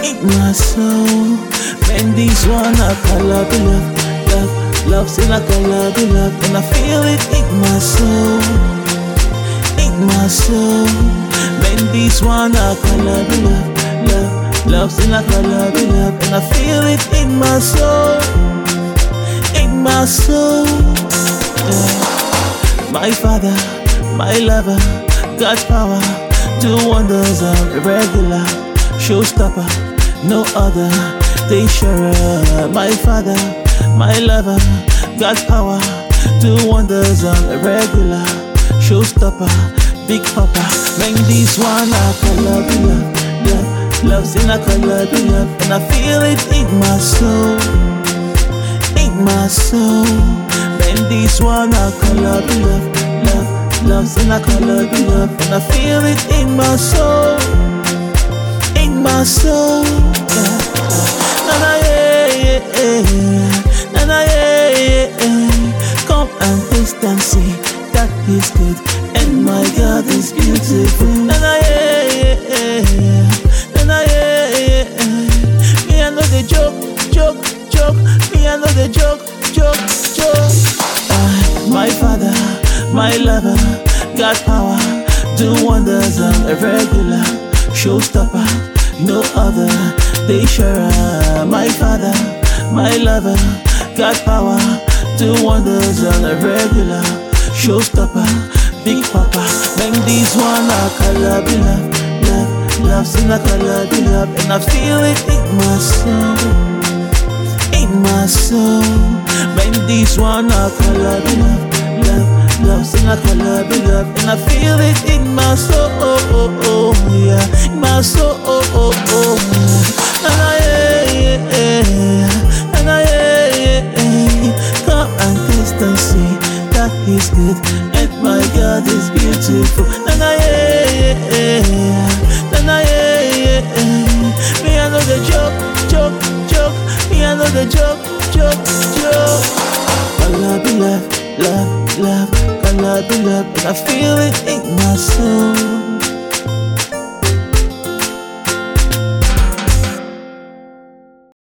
in my soul. Man, this one I call love, love's in a color, love, and I feel it in my soul, in my soul. Man, this one I call love, love's in a color, love, and I feel it in my soul, in my soul. My Father, my lover, God's power, do wonders of irregular, showstopper, no other, they sure. My Father, my lover, God's power, do wonders of irregular, showstopper, big papa. Man, this one I call love, love's in a color, love, and I feel it in my soul, in my soul. Man, this one I call love's in a color, love, and I feel it in my soul, in my soul. Nana, Nana, come and taste and see that He's good, and my God is beautiful. Nana, Nana, me I know the joke, me I know the joke. My Father, my lover, God's power, do wonders of irregular, showstopper, no other, they sure. My Father, my lover, God's power, do wonders of irregular, showstopper, big papa. Man, this one I call love's in a color, love, and I feel it in my soul, in my soul. Man, this one I call love's in a color, love, and I feel it in my soul, yeah, in my soul. Come and taste and see that He's good, and my God is beautiful. Me I know the joke. Me I know the joke. I love, love, and I feel it in my soul.